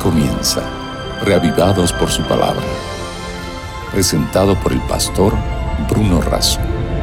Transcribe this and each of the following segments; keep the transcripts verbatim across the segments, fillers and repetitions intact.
comienza, reavivados por su palabra. Presentado por el pastor Bruno Razo.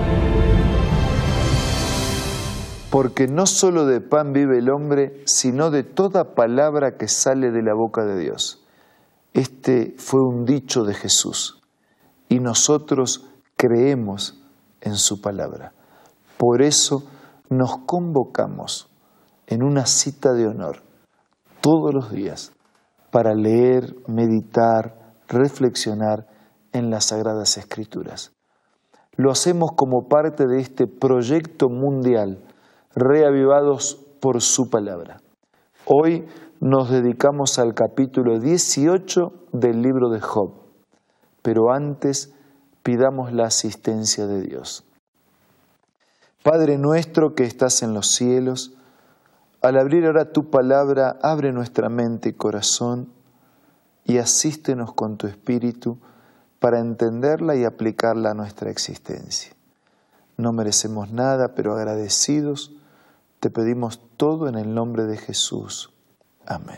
Porque no solo de pan vive el hombre, sino de toda palabra que sale de la boca de Dios. Este fue un dicho de Jesús y nosotros creemos en su palabra. Por eso nos convocamos en una cita de honor todos los días para leer, meditar, reflexionar en las Sagradas Escrituras. Lo hacemos como parte de este proyecto mundial, reavivados por su palabra. Hoy nos dedicamos al capítulo dieciocho del libro de Job, pero antes pidamos la asistencia de Dios. Padre nuestro que estás en los cielos, al abrir ahora tu palabra, abre nuestra mente y corazón y asístenos con tu Espíritu para entenderla y aplicarla a nuestra existencia. No merecemos nada, pero agradecidos, te pedimos todo en el nombre de Jesús. Amén.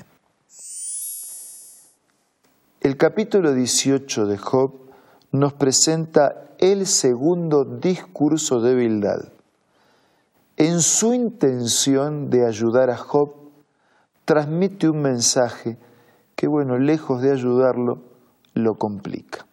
El capítulo dieciocho de Job nos presenta el segundo discurso de Bildad. En su intención de ayudar a Job, transmite un mensaje que, bueno, lejos de ayudarlo, lo complica.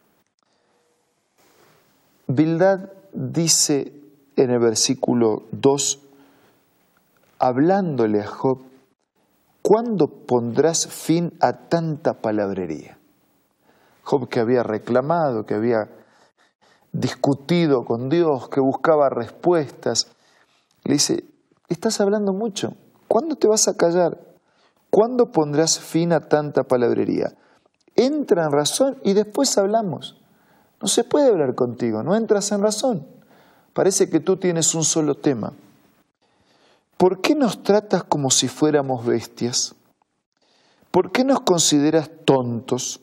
Bildad dice en el versículo dos, hablándole a Job, ¿cuándo pondrás fin a tanta palabrería? Job, que había reclamado, que había discutido con Dios, que buscaba respuestas, le dice, estás hablando mucho, ¿cuándo te vas a callar? ¿Cuándo pondrás fin a tanta palabrería? Entra en razón y después hablamos. No se puede hablar contigo, no entras en razón. Parece que tú tienes un solo tema. ¿Por qué nos tratas como si fuéramos bestias? ¿Por qué nos consideras tontos?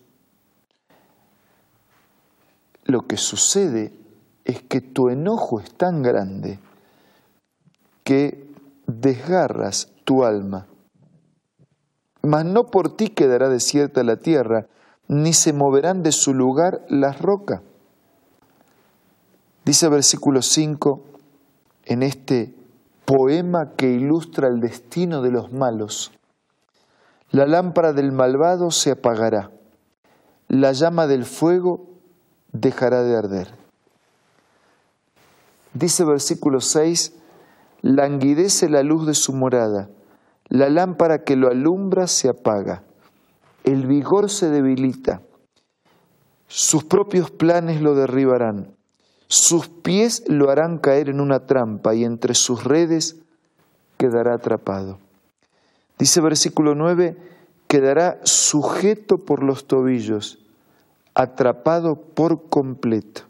Lo que sucede es que tu enojo es tan grande que desgarras tu alma. Mas no por ti quedará desierta la tierra, ni se moverán de su lugar las rocas. Dice el versículo cinco, en este poema que ilustra el destino de los malos, la lámpara del malvado se apagará, la llama del fuego dejará de arder. Dice el versículo seis, languidece la luz de su morada, la lámpara que lo alumbra se apaga, el vigor se debilita, sus propios planes lo derribarán, sus pies lo harán caer en una trampa y entre sus redes quedará atrapado. Dice versículo nueve, quedará sujeto por los tobillos, atrapado por completo.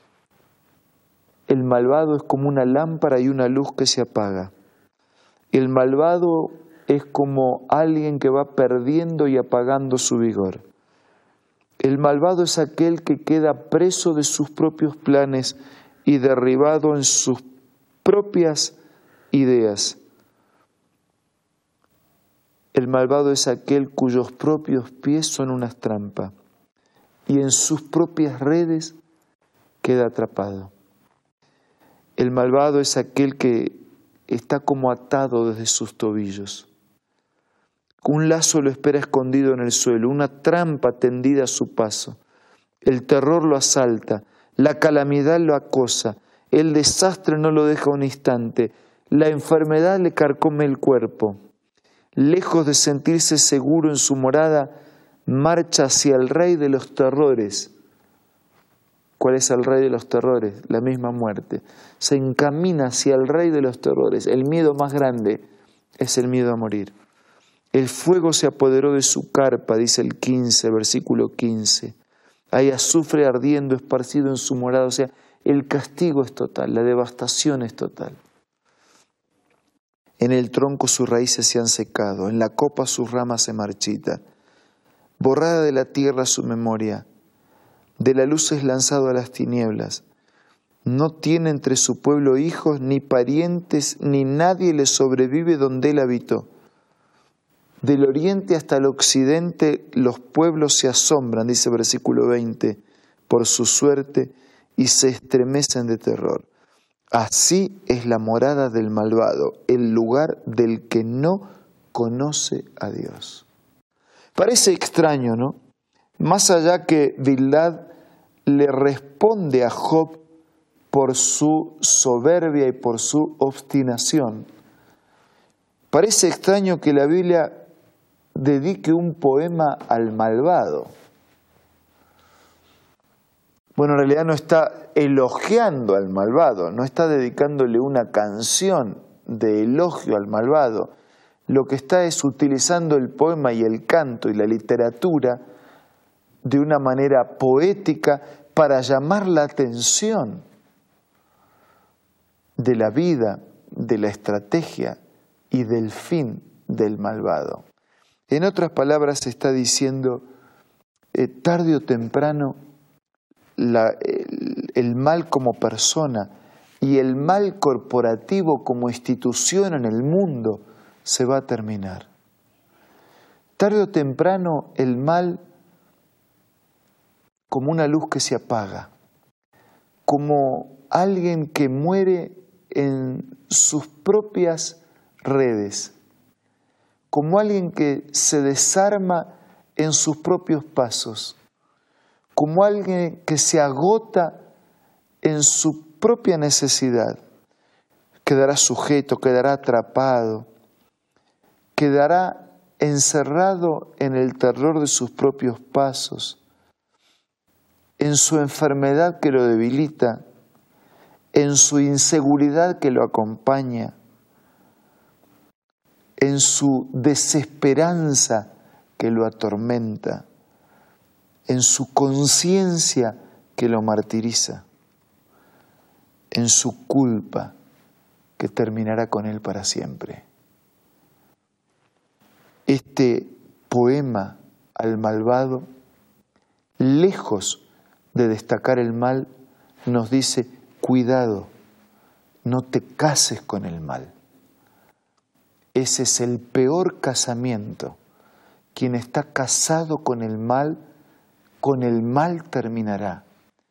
El malvado es como una lámpara y una luz que se apaga. El malvado es como alguien que va perdiendo y apagando su vigor. El malvado es aquel que queda preso de sus propios planes y derribado en sus propias ideas. El malvado es aquel cuyos propios pies son una trampa y en sus propias redes queda atrapado. El malvado es aquel que está como atado desde sus tobillos. Un lazo lo espera escondido en el suelo, una trampa tendida a su paso. El terror lo asalta, la calamidad lo acosa, el desastre no lo deja un instante, la enfermedad le carcome el cuerpo. Lejos de sentirse seguro en su morada, marcha hacia el rey de los terrores. ¿Cuál es el rey de los terrores? La misma muerte. Se encamina hacia el rey de los terrores. El miedo más grande es el miedo a morir. El fuego se apoderó de su carpa, dice el quince, versículo quince. Hay azufre ardiendo, esparcido en su morada. O sea, el castigo es total, la devastación es total. En el tronco sus raíces se han secado, en la copa sus ramas se marchitan. Borrada de la tierra su memoria, de la luz es lanzado a las tinieblas. No tiene entre su pueblo hijos, ni parientes, ni nadie le sobrevive donde él habitó. Del oriente hasta el occidente los pueblos se asombran, dice versículo veinte, por su suerte y se estremecen de terror. Así es la morada del malvado, el lugar del que no conoce a Dios. Parece extraño, ¿no? Más allá que Bildad le responde a Job por su soberbia y por su obstinación, parece extraño que la Biblia dedique un poema al malvado. Bueno, en realidad no está elogiando al malvado, no está dedicándole una canción de elogio al malvado. Lo que está es utilizando el poema y el canto y la literatura de una manera poética para llamar la atención de la vida, de la estrategia y del fin del malvado. En otras palabras, está diciendo, eh, tarde o temprano, la, el, el mal como persona y el mal corporativo como institución en el mundo se va a terminar. Tarde o temprano, el mal como una luz que se apaga, como alguien que muere en sus propias redes, como alguien que se desarma en sus propios pasos, como alguien que se agota en su propia necesidad, quedará sujeto, quedará atrapado, quedará encerrado en el terror de sus propios pasos, en su enfermedad que lo debilita, en su inseguridad que lo acompaña, en su desesperanza que lo atormenta, en su conciencia que lo martiriza, en su culpa que terminará con él para siempre. Este poema al malvado, lejos de destacar el mal, nos dice, cuidado, no te cases con el mal. Ese es el peor casamiento. Quien está casado con el mal, con el mal terminará.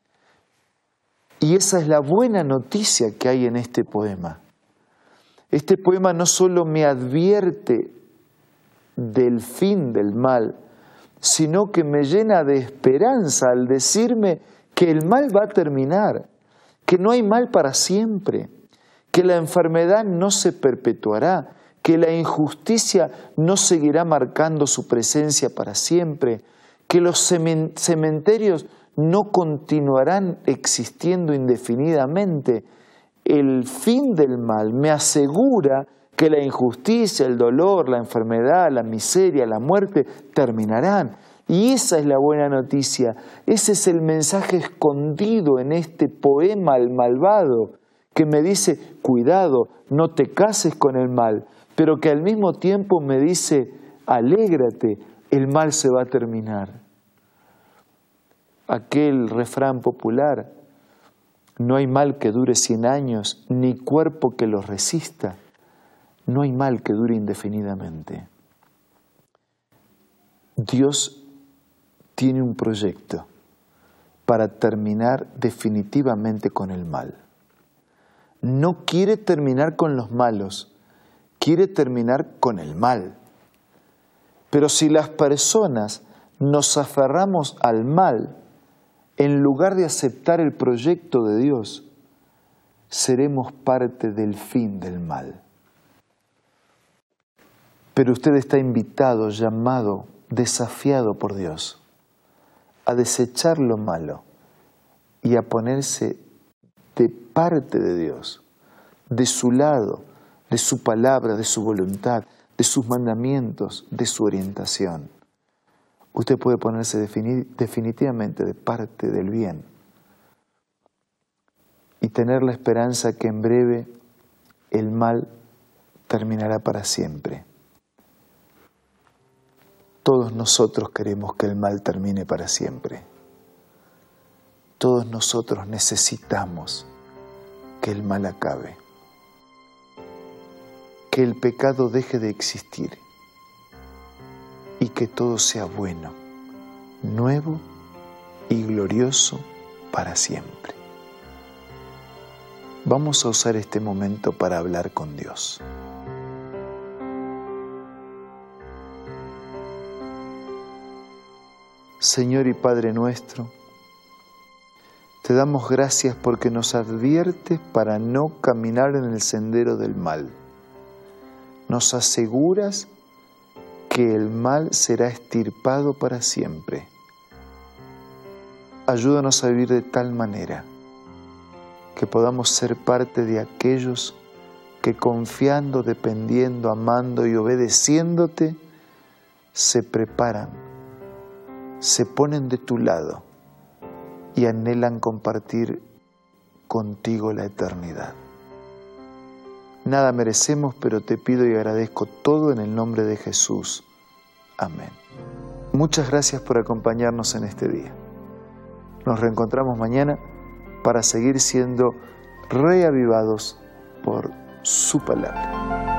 Y esa es la buena noticia que hay en este poema. Este poema no solo me advierte del fin del mal, sino que me llena de esperanza al decirme que el mal va a terminar, que no hay mal para siempre, que la enfermedad no se perpetuará, que la injusticia no seguirá marcando su presencia para siempre, que los cementerios no continuarán existiendo indefinidamente. El fin del mal me asegura que la injusticia, el dolor, la enfermedad, la miseria, la muerte terminarán. Y esa es la buena noticia. Ese es el mensaje escondido en este poema al malvado, que me dice, cuidado, no te cases con el mal, pero que al mismo tiempo me dice, alégrate, el mal se va a terminar. Aquel refrán popular, no hay mal que dure cien años, ni cuerpo que lo resista. No hay mal que dure indefinidamente. Dios tiene un proyecto para terminar definitivamente con el mal. No quiere terminar con los malos, quiere terminar con el mal. Pero si las personas nos aferramos al mal, en lugar de aceptar el proyecto de Dios, seremos parte del fin del mal. Pero usted está invitado, llamado, desafiado por Dios a desechar lo malo y a ponerse de parte de Dios, de su lado, de su palabra, de su voluntad, de sus mandamientos, de su orientación. Usted puede ponerse definitivamente de parte del bien y tener la esperanza que en breve el mal terminará para siempre. Todos nosotros queremos que el mal termine para siempre. Todos nosotros necesitamos que el mal acabe, que el pecado deje de existir, y que todo sea bueno, nuevo y glorioso para siempre. Vamos a usar este momento para hablar con Dios. Señor y Padre nuestro, te damos gracias porque nos adviertes para no caminar en el sendero del mal. Nos aseguras que el mal será extirpado para siempre. Ayúdanos a vivir de tal manera que podamos ser parte de aquellos que confiando, dependiendo, amando y obedeciéndote, se preparan, se ponen de tu lado y anhelan compartir contigo la eternidad. Nada merecemos, pero te pido y agradezco todo en el nombre de Jesús. Amén. Muchas gracias por acompañarnos en este día. Nos reencontramos mañana para seguir siendo reavivados por su palabra.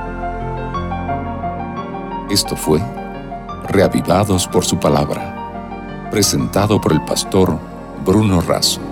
Esto fue Reavivados por su palabra, presentado por el pastor Bruno Razo.